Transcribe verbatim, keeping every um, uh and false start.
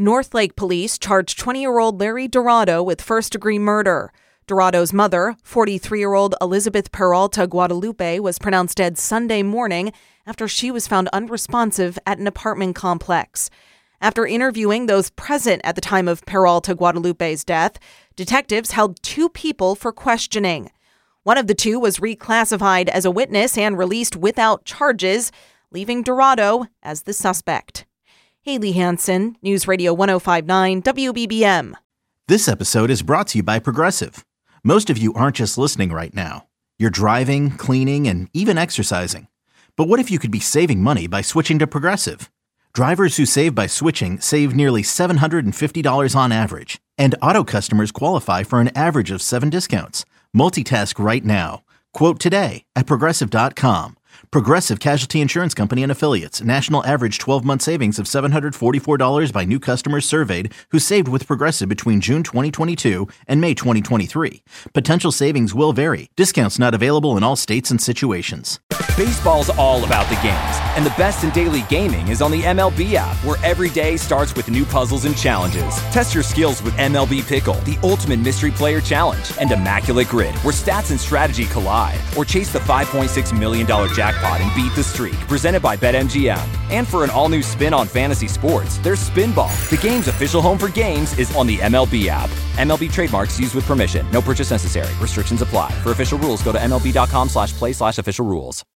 Northlake police charged twenty-year-old Larry Dorado with first-degree murder. Dorado's mother, forty-three-year-old Elizabeth Peralta Guadalupe, was pronounced dead Sunday morning after she was found unresponsive at an apartment complex. After interviewing those present at the time of Peralta Guadalupe's death, detectives held two people for questioning. One of the two was reclassified as a witness and released without charges, leaving Dorado as the suspect. Haley Hansen, News Radio one oh five point nine W B B M. This episode is brought to you by Progressive. Most of you aren't just listening right now. You're driving, cleaning, and even exercising. But what if you could be saving money by switching to Progressive? Drivers who save by switching save nearly seven hundred fifty dollars on average. And auto customers qualify for an average of seven discounts. Multitask right now. Quote today at Progressive dot com. Progressive Casualty Insurance Company and Affiliates. National average twelve-month savings of seven hundred forty-four dollars by new customers surveyed who saved with Progressive between June twenty twenty-two and May twenty twenty-three. Potential savings will vary. Discounts not available in all states and situations. Baseball's all about the games, and the best in daily gaming is on the M L B app, where every day starts with new puzzles and challenges. Test your skills with M L B Pickle, the ultimate mystery player challenge, and Immaculate Grid, where stats and strategy collide. Or chase the five point six million dollars jackpot and beat the streak, presented by BetMGM. And for an all-new spin on fantasy sports, there's Spinball. The game's official home for games is on the M L B app. M L B trademarks used with permission. No purchase necessary. Restrictions apply. For official rules, go to M L B dot com slash play slash official rules.